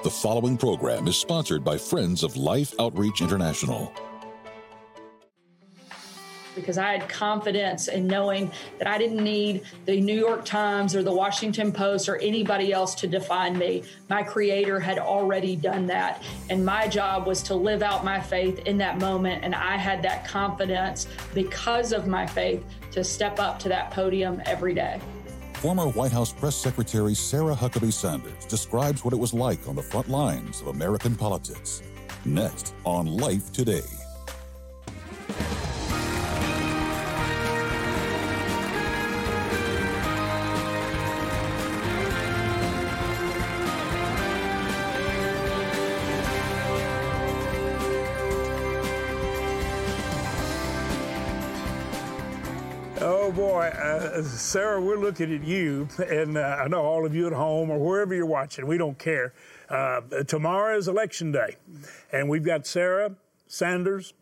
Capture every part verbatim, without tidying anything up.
The following program is sponsored by Friends of Life Outreach International. Because I had confidence in knowing that I didn't need the New York Times or the Washington Post or anybody else to define me. My Creator had already done that. And my job was to live out my faith in that moment. And I had that confidence because of my faith to step up to that podium every day. Former White House Press Secretary Sarah Huckabee Sanders describes what it was like on the front lines of American politics. Next on Life Today. Oh, boy, uh, Sarah, we're looking at you, and uh, I know all of you at home or wherever you're watching, we don't care. Uh, tomorrow is Election Day, and we've got Sarah Sanders.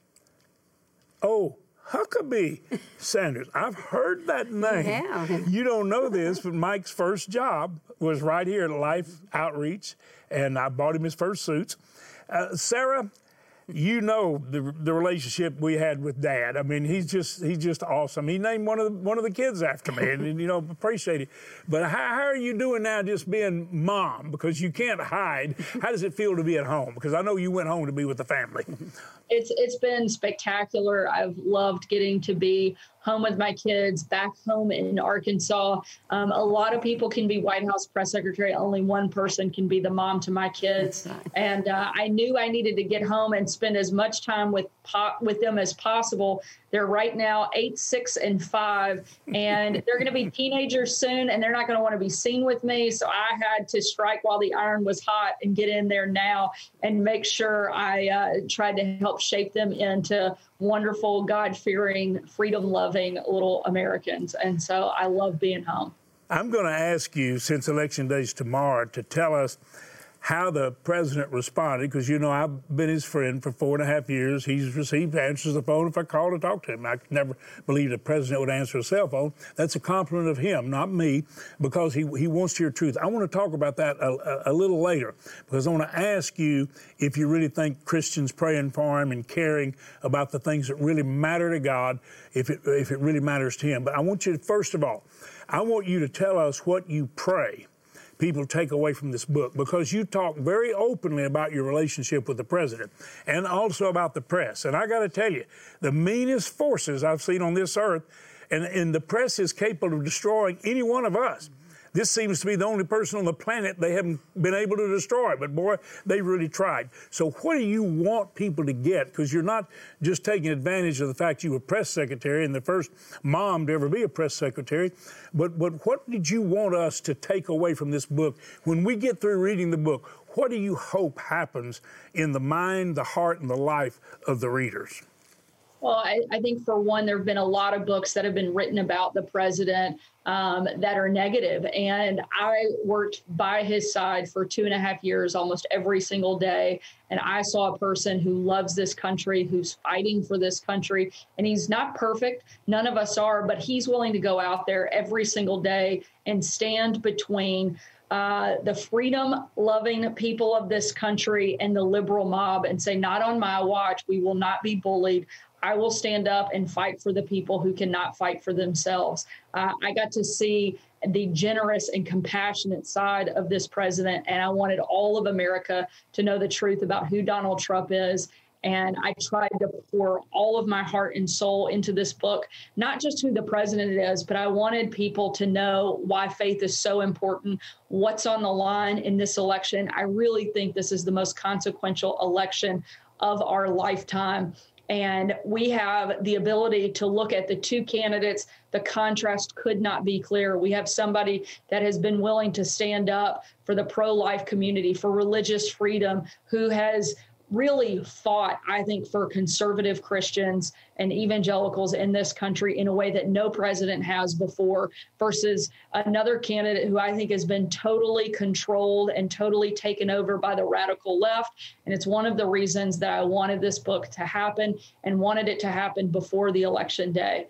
Oh, Huckabee Sanders. I've heard that name. Yeah. You don't know this, but Mike's first job was right here at Life Outreach, and I bought him his first suits. Uh, Sarah, you know the the relationship we had with Dad. I mean, he's just he's just awesome. He named one of the, one of the kids after me, and, and you know, appreciate it. But how, how are you doing now, just being mom? Because you can't hide. How does it feel to be at home? Because I know you went home to be with the family. It's it's been spectacular. I've loved getting to be home with my kids, back home in Arkansas. Um, a lot of people can be White House press secretary. Only one person can be the mom to my kids. And uh, I knew I needed to get home and spend as much time with po- with them as possible. They're right now eight, six, and five, and they're going to be teenagers soon, and they're not going to want to be seen with me. So I had to strike while the iron was hot and get in there now and make sure I uh, tried to help shape them into wonderful, God-fearing, freedom-loving little Americans. And so I love being home. I'm going to ask you, since Election Day is tomorrow, to tell us how the president responded, because, you know, I've been his friend for four and a half years. He's received answers the phone if I call to talk to him. I never believed a president would answer a cell phone. That's a compliment of him, not me, because he, he wants to hear truth. I want to talk about that a, a, a little later, because I want to ask you if you really think Christians praying for him and caring about the things that really matter to God, if it, if it really matters to him. But I want you to, first of all, I want you to tell us what you pray people take away from this book, because you talk very openly about your relationship with the president and also about the press. And I got to tell you, the meanest forces I've seen on this earth, and, and the press is capable of destroying any one of us. This seems to be the only person on the planet they haven't been able to destroy. But, boy, they really tried. So what do you want people to get? Because you're not just taking advantage of the fact you were press secretary and the first mom to ever be a press secretary. But, but what did you want us to take away from this book? When we get through reading the book, what do you hope happens in the mind, the heart, and the life of the readers? Well, I, I think, for one, there have been a lot of books that have been written about the president um, that are negative. And I worked by his side for two and a half years, almost every single day. And I saw a person who loves this country, who's fighting for this country. And he's not perfect. None of us are. But he's willing to go out there every single day and stand between Uh, the freedom-loving people of this country and the liberal mob and say, not on my watch, we will not be bullied. I will stand up and fight for the people who cannot fight for themselves. Uh, I got to see the generous and compassionate side of this president, and I wanted all of America to know the truth about who Donald Trump is. And I tried to pour all of my heart and soul into this book, not just who the president is, but I wanted people to know why faith is so important, what's on the line in this election. I really think this is the most consequential election of our lifetime. And we have the ability to look at the two candidates. The contrast could not be clearer. We have somebody that has been willing to stand up for the pro-life community, for religious freedom, who has really fought, I think, for conservative Christians and evangelicals in this country in a way that no president has before, versus another candidate who I think has been totally controlled and totally taken over by the radical left. And it's one of the reasons that I wanted this book to happen and wanted it to happen before the election day.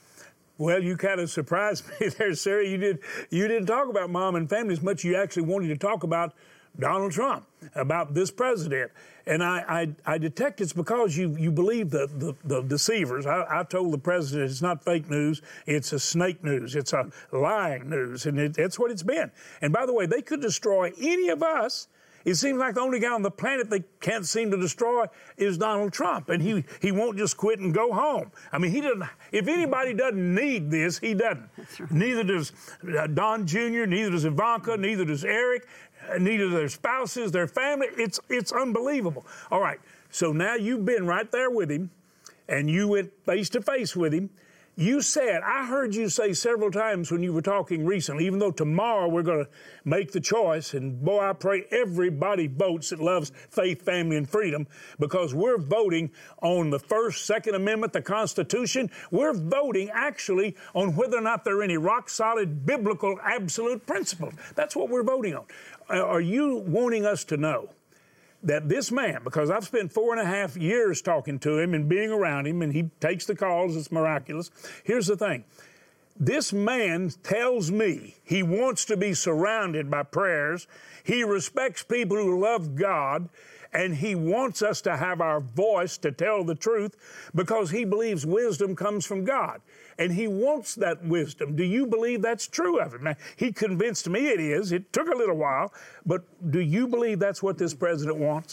Well, you kind of surprised me there, Sarah. You, did, you didn't talk about mom and family as much as you actually wanted to talk about Donald Trump, about this president. And I, I, I detect it's because you, you believe the, the, the deceivers. I, I told the president it's not fake news, it's a snake news, it's a lying news, and it, that's what it's been. And by the way, they could destroy any of us. It seems like the only guy on the planet they can't seem to destroy is Donald Trump, and he, he won't just quit and go home. I mean, he doesn't. If anybody doesn't need this, he doesn't. Right. Neither does uh, Don Junior, neither does Ivanka, neither does Eric, uh, neither do their spouses, their family. It's it's unbelievable. All right, so now you've been right there with him, and you went face to face with him. You said, I heard you say several times when you were talking recently, even though tomorrow we're going to make the choice, and boy, I pray everybody votes that loves faith, family, and freedom, because we're voting on the First, Second Amendment, the Constitution. We're voting actually on whether or not there are any rock-solid biblical absolute principles. That's what we're voting on. Are you wanting us to know that this man, because I've spent four and a half years talking to him and being around him, and he takes the calls, it's miraculous. Here's the thing. This man tells me he wants to be surrounded by prayers. He respects people who love God, and he wants us to have our voice to tell the truth because he believes wisdom comes from God. And he wants that wisdom. Do you believe that's true of him? Now, he convinced me it is. It took a little while. But do you believe that's what this president wants?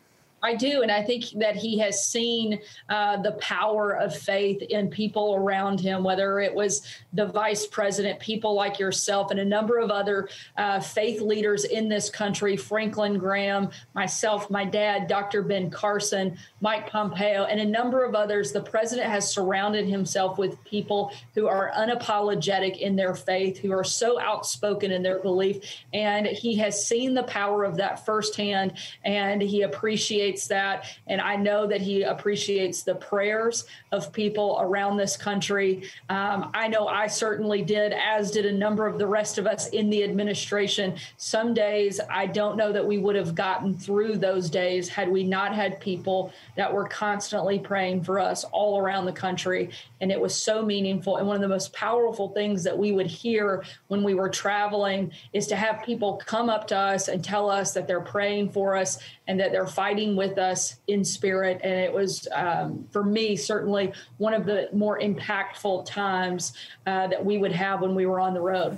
I do, and I think that he has seen uh, the power of faith in people around him, whether it was the vice president, people like yourself, and a number of other uh, faith leaders in this country, Franklin Graham, myself, my dad, Doctor Ben Carson, Mike Pompeo, and a number of others. The president has surrounded himself with people who are unapologetic in their faith, who are so outspoken in their belief, and he has seen the power of that firsthand, and he appreciates that. And I know that he appreciates the prayers of people around this country. Um, I know I certainly did, as did a number of the rest of us in the administration. Some days I don't know that we would have gotten through those days had we not had people that were constantly praying for us all around the country. And it was so meaningful. And one of the most powerful things that we would hear when we were traveling is to have people come up to us and tell us that they're praying for us and that they're fighting with us in spirit. And it was, um, for me, certainly one of the more impactful times uh, that we would have when we were on the road.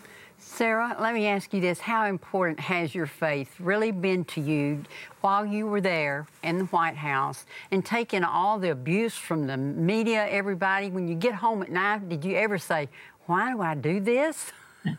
Sarah, let me ask you this. How important has your faith really been to you while you were there in the White House and taking all the abuse from the media, everybody? When you get home at night, did you ever say, why do I do this?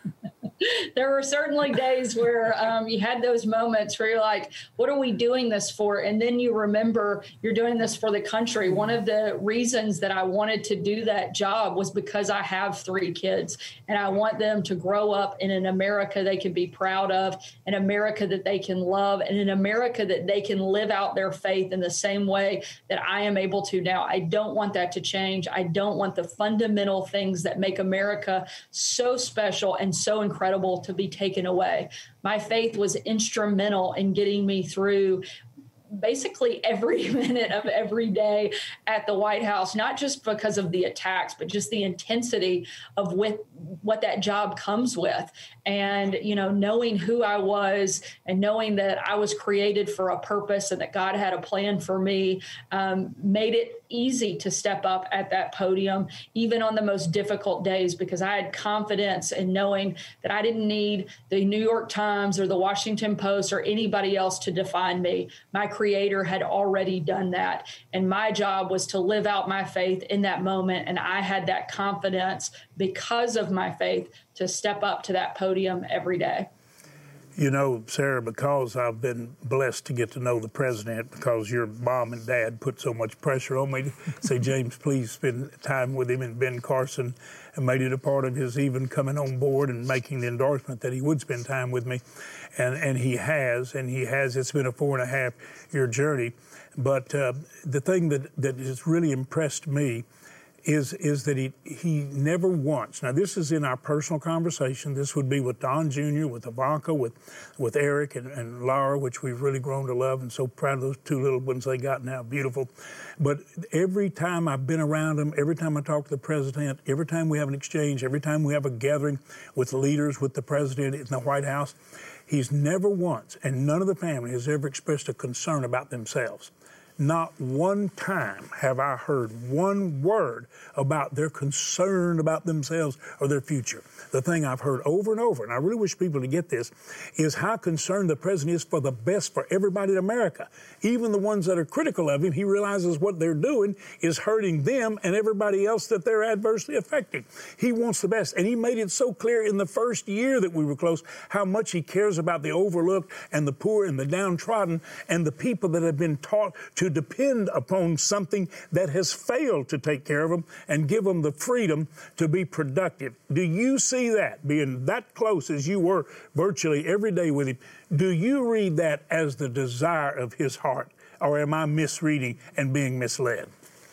There were certainly days where um, you had those moments where you're like, what are we doing this for? And then you remember you're doing this for the country. One of the reasons that I wanted to do that job was because I have three kids and I want them to grow up in an America they can be proud of, an America that they can love, and an America that they can live out their faith in the same way that I am able to now. I don't want that to change. I don't want the fundamental things that make America so special and so incredible to be taken away. My faith was instrumental in getting me through basically every minute of every day at the White House, not just because of the attacks, but just the intensity of with what that job comes with. And, you know, knowing who I was and knowing that I was created for a purpose and that God had a plan for me um, made it easy to step up at that podium, even on the most difficult days, because I had confidence in knowing that I didn't need the New York Times or the Washington Post or anybody else to define me. My Creator had already done that. And my job was to live out my faith in that moment. And I had that confidence because of my faith to step up to that podium every day. You know, Sarah, because I've been blessed to get to know the president, because your mom and dad put so much pressure on me to say, James, please spend time with him, and Ben Carson and made it a part of his even coming on board and making the endorsement that he would spend time with me. And, and he has, and he has. It's been a four and a half year journey. But uh, the thing that, that has really impressed me is is that he he never once, now this is in our personal conversation, this would be with Don Junior, with Ivanka, with with Eric and, and Laura, which we've really grown to love, and so proud of those two little ones they got now, beautiful. But every time I've been around them, every time I talk to the president, every time we have an exchange, every time we have a gathering with leaders, with the president in the White House, He's never once, and none of the family has ever expressed a concern about themselves. Not one time have I heard one word about their concern about themselves or their future. The thing I've heard over and over, and I really wish people to get this, is how concerned the president is for the best for everybody in America. Even the ones that are critical of him, he realizes what they're doing is hurting them and everybody else that they're adversely affecting. He wants the best, and he made it so clear in the first year that we were close how much he cares about the overlooked and the poor and the downtrodden and the people that have been taught to depend upon something that has failed to take care of them and give them the freedom to be productive. Do you see that, being that close as you were virtually every day with him? Do you read that as the desire of his heart, or am I misreading and being misled?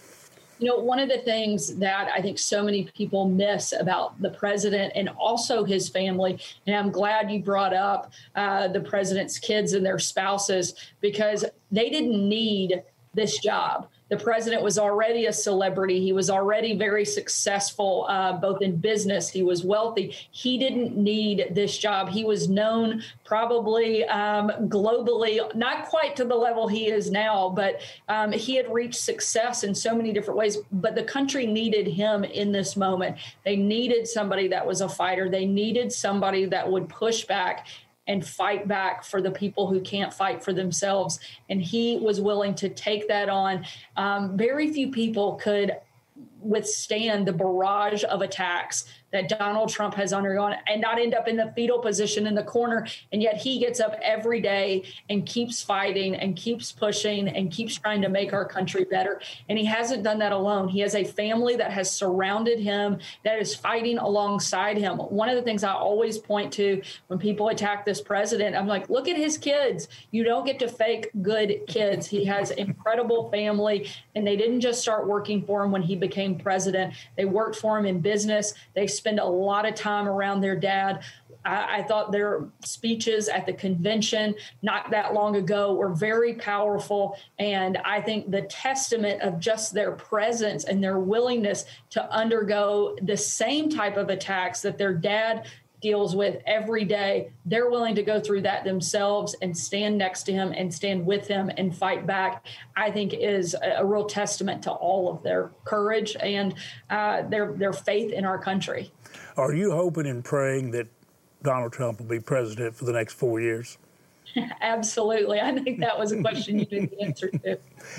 You know, one of the things that I think so many people miss about the president and also his family, and I'm glad you brought up uh, the president's kids and their spouses, because they didn't need this job. The president was already a celebrity. He was already very successful, uh, both in business. He was wealthy. He didn't need this job. He was known probably um, globally, not quite to the level he is now, but um, he had reached success in so many different ways. But the country needed him in this moment. They needed somebody that was a fighter. They needed somebody that would push back and fight back for the people who can't fight for themselves. And he was willing to take that on. Um, very few people could withstand the barrage of attacks that Donald Trump has undergone and not end up in the fetal position in the corner. And yet he gets up every day and keeps fighting and keeps pushing and keeps trying to make our country better. And he hasn't done that alone. He has a family that has surrounded him, that is fighting alongside him. One of the things I always point to when people attack this president, I'm like, look at his kids. You don't get to fake good kids. He has incredible family, and they didn't just start working for him when he became president. They worked for him in business. They spend a lot of time around their dad. I, I thought their speeches at the convention not that long ago were very powerful. And I think the testament of just their presence and their willingness to undergo the same type of attacks that their dad deals with every day, they're willing to go through that themselves and stand next to him and stand with him and fight back, I think is a, a real testament to all of their courage and uh, their their faith in our country. Are you hoping and praying that Donald Trump will be president for the next four years? Absolutely. I think that was a question you didn't answer to.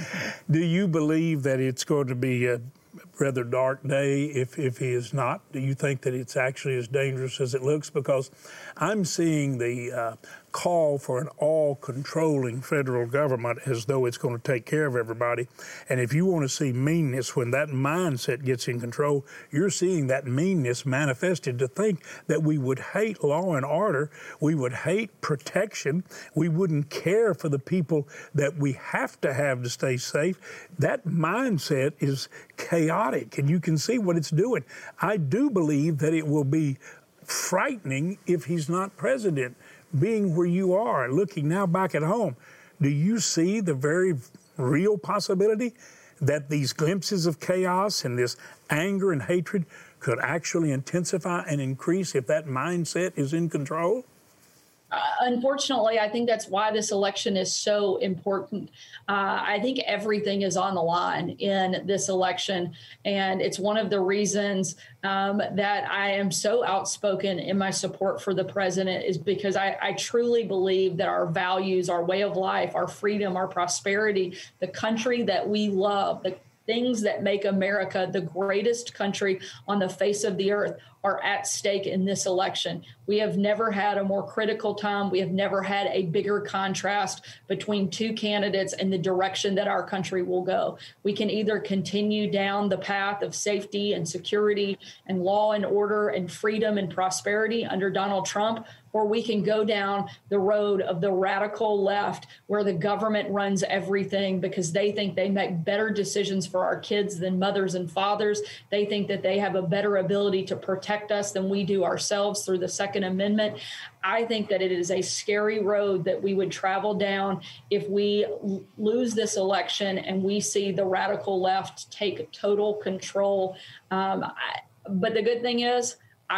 Do you believe that it's going to be a rather dark day if, if he is not? Do you think that it's actually as dangerous as it looks? Because I'm seeing the uh, call for an all-controlling federal government as though it's going to take care of everybody. And if you want to see meanness, when that mindset gets in control, you're seeing that meanness manifested, to think that we would hate law and order, we would hate protection, we wouldn't care for the people that we have to have to stay safe. That mindset is chaotic, and you can see what it's doing. I do believe that it will be frightening if he's not president. Being where you are, looking now back at home, do you see the very real possibility that these glimpses of chaos and this anger and hatred could actually intensify and increase if that mindset is in control? Uh, unfortunately, I think that's why this election is so important. Uh, I think everything is on the line in this election, and it's one of the reasons um, that I am so outspoken in my support for the president, is because I, I truly believe that our values, our way of life, our freedom, our prosperity, the country that we love, the things that make America the greatest country on the face of the earth are at stake in this election. We have never had a more critical time. We have never had a bigger contrast between two candidates and the direction that our country will go. We can either continue down the path of safety and security and law and order and freedom and prosperity under Donald Trump, or we can go down the road of the radical left, where the government runs everything because they think they make better decisions for our kids than mothers and fathers. They think that they have a better ability to protect us than we do ourselves through the Second Amendment. I think that it is a scary road that we would travel down if we l- lose this election and we see the radical left take total control. Um, I, but the good thing is, I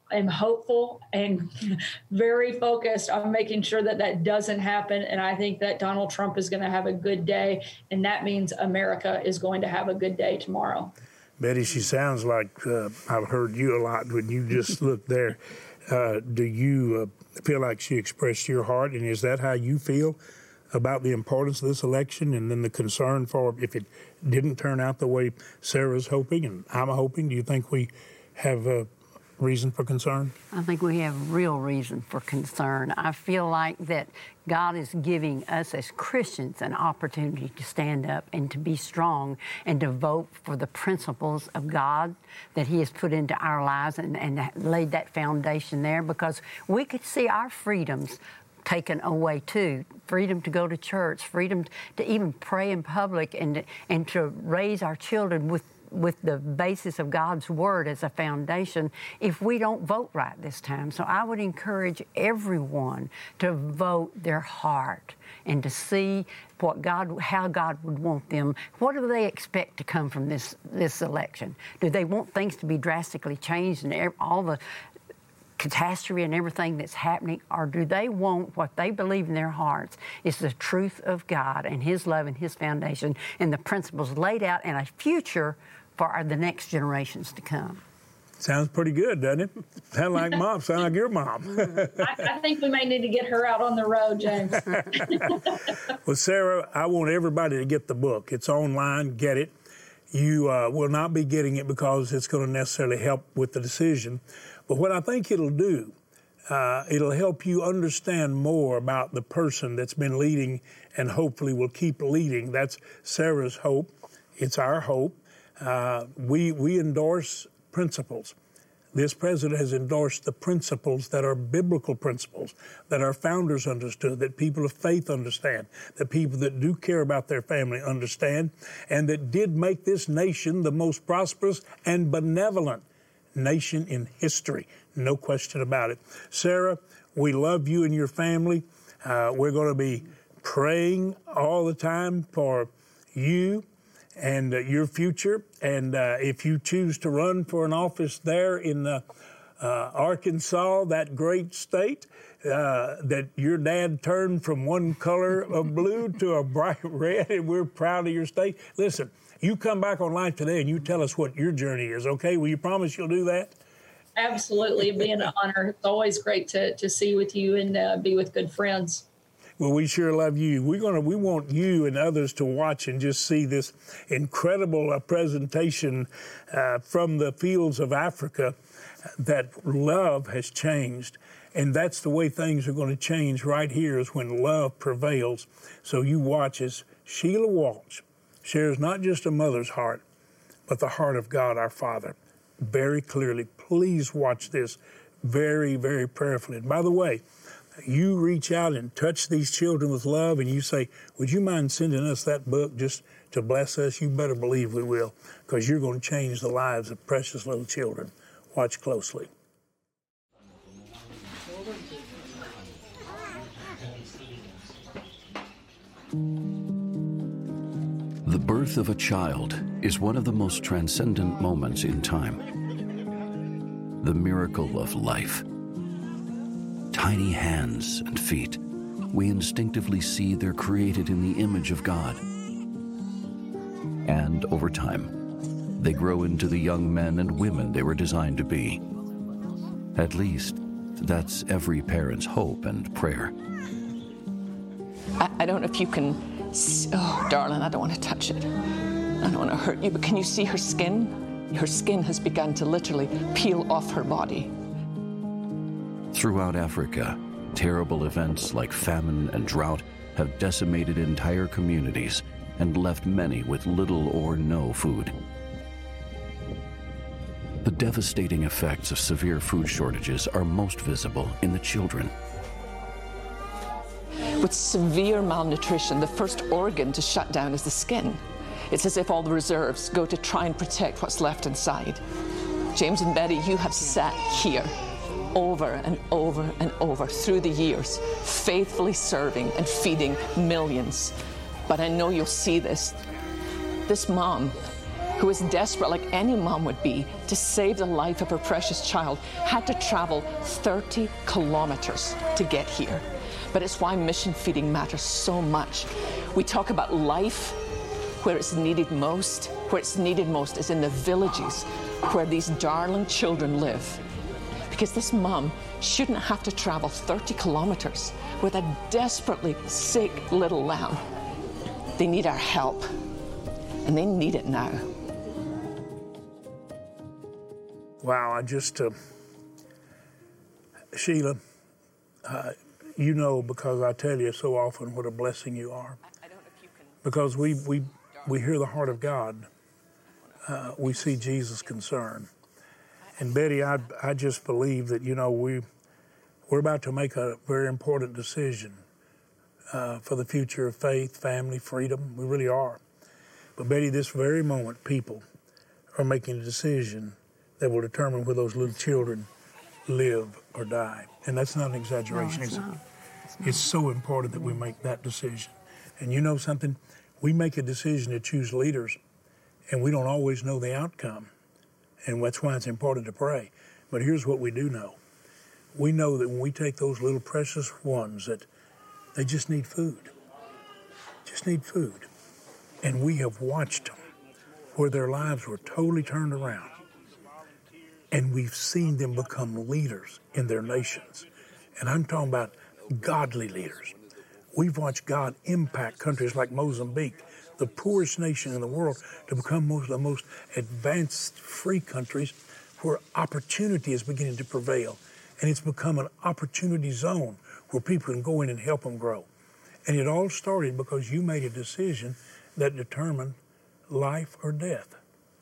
am hopeful and very focused on making sure that that doesn't happen. And I think that Donald Trump is going to have a good day, and that means America is going to have a good day tomorrow. Betty, she sounds like uh, I've heard you a lot when you just look there. Uh, do you uh, feel like she expressed your heart, and is that how you feel about the importance of this election, and then the concern for if it didn't turn out the way Sarah's hoping and I'm hoping? Do you think we have a reason for concern? I think we have real reason for concern. I feel like that God is giving us as Christians an opportunity to stand up and to be strong and to vote for the principles of God that He has put into our lives and, and laid that foundation there, because we could see our freedoms taken away too. Freedom to go to church, freedom to even pray in public, and and to raise our children with with the basis of God's Word as a foundation if we don't vote right this time. So I would encourage everyone to vote their heart and to see what God, how God would want them. What do they expect to come from this, this election? Do they want things to be drastically changed and all the catastrophe and everything that's happening, or do they want what they believe in their hearts is the truth of God and His love and His foundation and the principles laid out and a future for our, the next generations to come? Sounds pretty good, doesn't it? Sound like mom, sound like your mom. I, I think we may need to get her out on the road, James. Well, Sarah, I want everybody to get the book. It's online, get it. You uh, will not be getting it because it's going to necessarily help with the decision. But what I think it'll do, uh, it'll help you understand more about the person that's been leading and hopefully will keep leading. That's Sarah's hope. It's our hope. Uh, we, we endorse principles. This president has endorsed the principles that are biblical principles, that our founders understood, that people of faith understand, that people that do care about their family understand, and that did make this nation the most prosperous and benevolent nation in history. No question about it. Sarah, we love you and your family. Uh, we're going to be praying all the time for you and uh, your future. And uh, if you choose to run for an office there in uh, uh, Arkansas, that great state, uh, that your dad turned from one color of blue to a bright red, and we're proud of your state. Listen, you come back on Life Today and you tell us what your journey is, okay? Will you promise you'll do that? Absolutely. It'd be an honor. It's always great to, to see with you and uh, be with good friends. Well, we sure love you. We're gonna, we want you and others to watch and just see this incredible uh, presentation uh, from the fields of Africa, that love has changed. And that's the way things are going to change right here, is when love prevails. So you watch as Sheila Walsh shares not just a mother's heart, but the heart of God, our Father, very clearly. Please watch this very, very prayerfully. And by the way, you reach out and touch these children with love, and you say, would you mind sending us that book just to bless us? You better believe we will, because you're going to change the lives of precious little children. Watch closely. The birth of a child is one of the most transcendent moments in time. The miracle of life. Tiny hands and feet, we instinctively see they're created in the image of God. And over time, they grow into the young men and women they were designed to be. At least, that's every parent's hope and prayer. I, I don't know if you can, oh, darling, I don't want to touch it. I don't want to hurt you, but can you see her skin? Her skin has begun to literally peel off her body. Throughout Africa, terrible events like famine and drought have decimated entire communities and left many with little or no food. The devastating effects of severe food shortages are most visible in the children. With severe malnutrition, the first organ to shut down is the skin. It's as if all the reserves go to try and protect what's left inside. James and Betty, you have sat here over and over and over through the years, faithfully serving and feeding millions. But I know you'll see this. This mom who is desperate like any mom would be to save the life of her precious child, had to travel thirty kilometers to get here. But it's why mission feeding matters so much. We talk about life where it's needed most. Where it's needed most is in the villages where these darling children live. Because this mom shouldn't have to travel thirty kilometers with a desperately sick little lamb. They need our help, and they need it now. Wow, I just, uh, Sheila, uh, you know, because I tell you so often what a blessing you are. I don't know if you can. Because we, we, we hear the heart of God. Uh, we see Jesus' concern. And Betty, I, I just believe that, you know, we, we're about to make a very important decision uh, for the future of faith, family, freedom. We really are. But Betty, this very moment, people are making a decision that will determine where those little children live or die. And that's not an exaggeration, no, it's is not. it? It's not. It's so important that we make that decision. And you know something? We make a decision to choose leaders, and we don't always know the outcome. And that's why it's important to pray. But here's what we do know. We know that when we take those little precious ones that they just need food, just need food. And we have watched them where their lives were totally turned around. And we've seen them become leaders in their nations. And I'm talking about godly leaders. We've watched God impact countries like Mozambique, the poorest nation in the world, to become most of the most advanced free countries where opportunity is beginning to prevail. And it's become an opportunity zone where people can go in and help them grow. And it all started because you made a decision that determined life or death.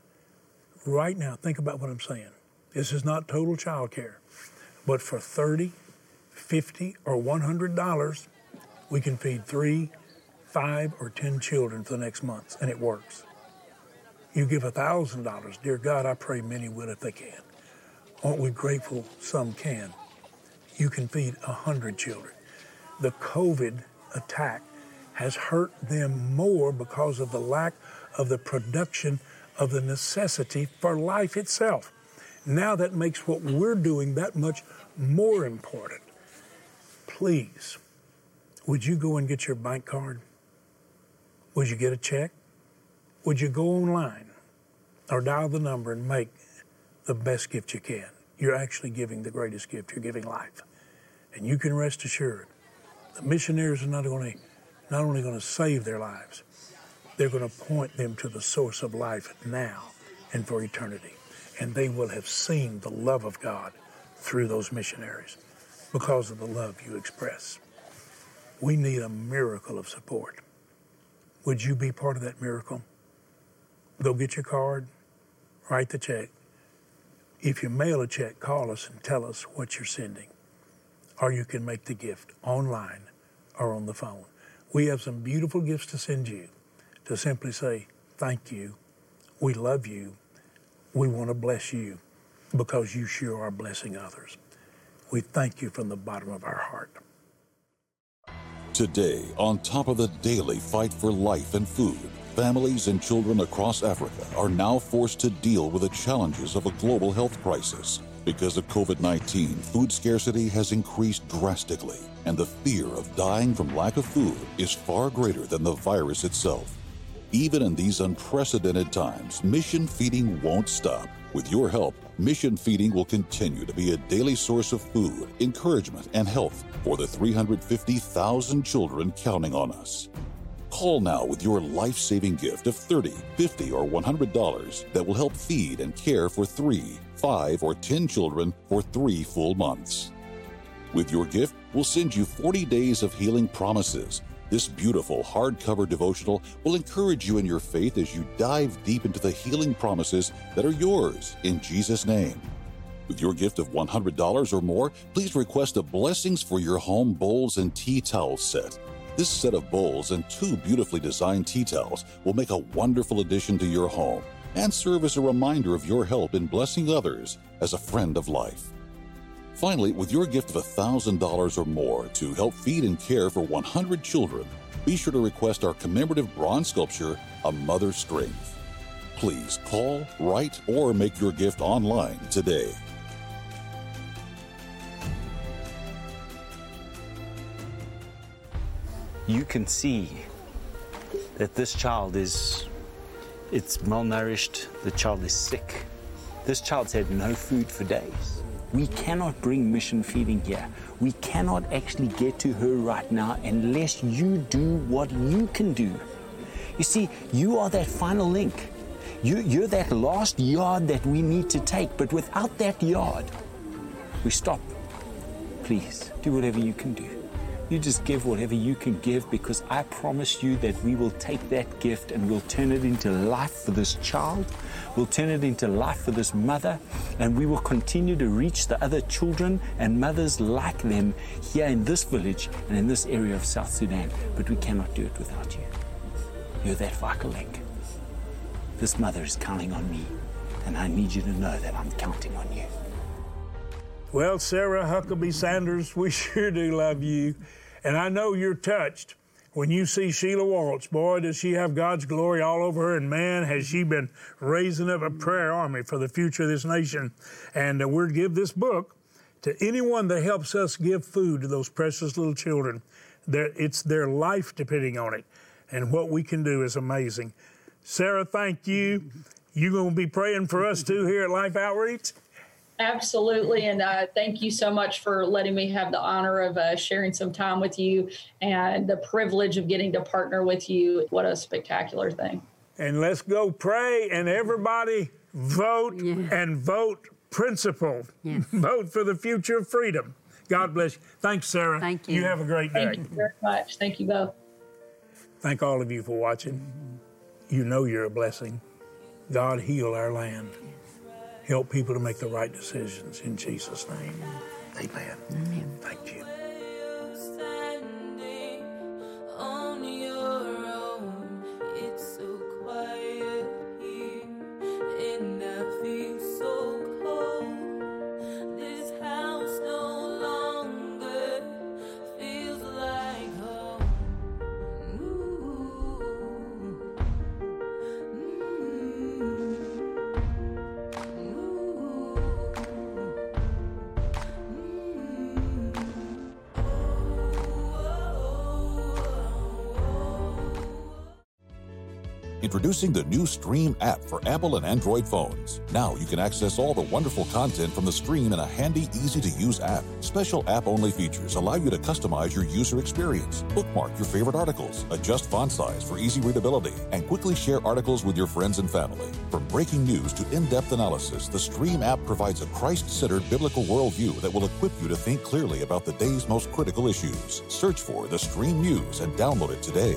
Right now, think about what I'm saying. This is not total child care, but for thirty, fifty, or one hundred dollars, we can feed three, five, or ten children for the next month, and it works. You give one thousand dollars, dear God, I pray many will if they can. Aren't we grateful some can? You can feed one hundred children. The COVID attack has hurt them more because of the lack of the production of the necessity for life itself. Now that makes what we're doing that much more important. Please, would you go and get your bank card? Would you get a check? Would you go online or dial the number and make the best gift you can? You're actually giving the greatest gift. You're giving life. And you can rest assured, the missionaries are not going to, not only going to save their lives, they're going to point them to the source of life now and for eternity. And they will have seen the love of God through those missionaries because of the love you express. We need a miracle of support. Would you be part of that miracle? Go get your card, write the check. If you mail a check, call us and tell us what you're sending. Or you can make the gift online or on the phone. We have some beautiful gifts to send you to simply say, thank you, we love you, we want to bless you because you sure are blessing others. We thank you from the bottom of our heart. Today, on top of the daily fight for life and food, families and children across Africa are now forced to deal with the challenges of a global health crisis. Because of COVID nineteen, food scarcity has increased drastically, and the fear of dying from lack of food is far greater than the virus itself. Even in these unprecedented times, mission feeding won't stop. With your help, mission feeding will continue to be a daily source of food, encouragement, and health for the three hundred fifty thousand children counting on us. Call now with your life-saving gift of thirty dollars, fifty dollars, or one hundred dollars that will help feed and care for three, five, or ten children for three full months. With your gift, we'll send you forty days of healing promises. This beautiful hardcover devotional will encourage you in your faith as you dive deep into the healing promises that are yours in Jesus' name. With your gift of one hundred dollars or more, please request a Blessings for Your Home Bowls and Tea Towel set. This set of bowls and two beautifully designed tea towels will make a wonderful addition to your home and serve as a reminder of your help in blessing others as a friend of life. Finally, with your gift of one thousand dollars or more to help feed and care for one hundred children, be sure to request our commemorative bronze sculpture, A Mother's Strength. Please call, write, or make your gift online today. You can see that this child is, it's malnourished, the child is sick. This child's had no food for days. We cannot bring mission feeding here. We cannot actually get to her right now unless you do what you can do. You see, you are that final link. You, you're that last yard that we need to take, but without that yard, we stop. Please, do whatever you can do. You just give whatever you can give, because I promise you that we will take that gift and we'll turn it into life for this child. We'll turn it into life for this mother, and we will continue to reach the other children and mothers like them here in this village and in this area of South Sudan. But we cannot do it without you. You're that vital link. This mother is counting on me, and I need you to know that I'm counting on you. Well, Sarah Huckabee Sanders, we sure do love you. And I know you're touched when you see Sheila Waltz. Boy, does she have God's glory all over her. And man, has she been raising up a prayer army for the future of this nation. And uh, we're to give this book to anyone that helps us give food to those precious little children. They're, it's their life depending on it. And what we can do is amazing. Sarah, thank you. You going to be praying for us too here at Life Outreach? Absolutely. And uh, thank you so much for letting me have the honor of uh, sharing some time with you and the privilege of getting to partner with you. What a spectacular thing. And let's go pray, and everybody vote yeah. and vote principle. Yes. Vote for the future of freedom. God bless you. Thanks, Sarah. Thank you. You have a great day. Thank you very much. Thank you both. Thank all of you for watching. You know you're a blessing. God heal our land. Help people to make the right decisions in Jesus' name. Amen. Amen. Thank you. Introducing the new Stream app for Apple and Android phones. Now you can access all the wonderful content from the Stream in a handy, easy-to-use app. Special app-only features allow you to customize your user experience, bookmark your favorite articles, adjust font size for easy readability, and quickly share articles with your friends and family. From breaking news to in-depth analysis, the Stream app provides a Christ-centered biblical worldview that will equip you to think clearly about the day's most critical issues. Search for the Stream News and download it today.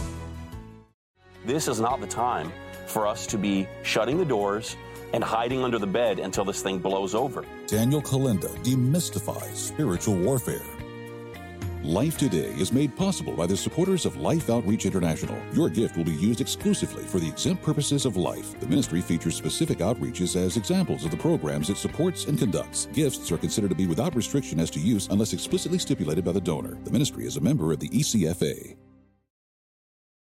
This is not the time for us to be shutting the doors and hiding under the bed until this thing blows over. Daniel Kalinda demystifies spiritual warfare. Life Today is made possible by the supporters of Life Outreach International. Your gift will be used exclusively for the exempt purposes of life. The ministry features specific outreaches as examples of the programs it supports and conducts. Gifts are considered to be without restriction as to use unless explicitly stipulated by the donor. The ministry is a member of the E C F A.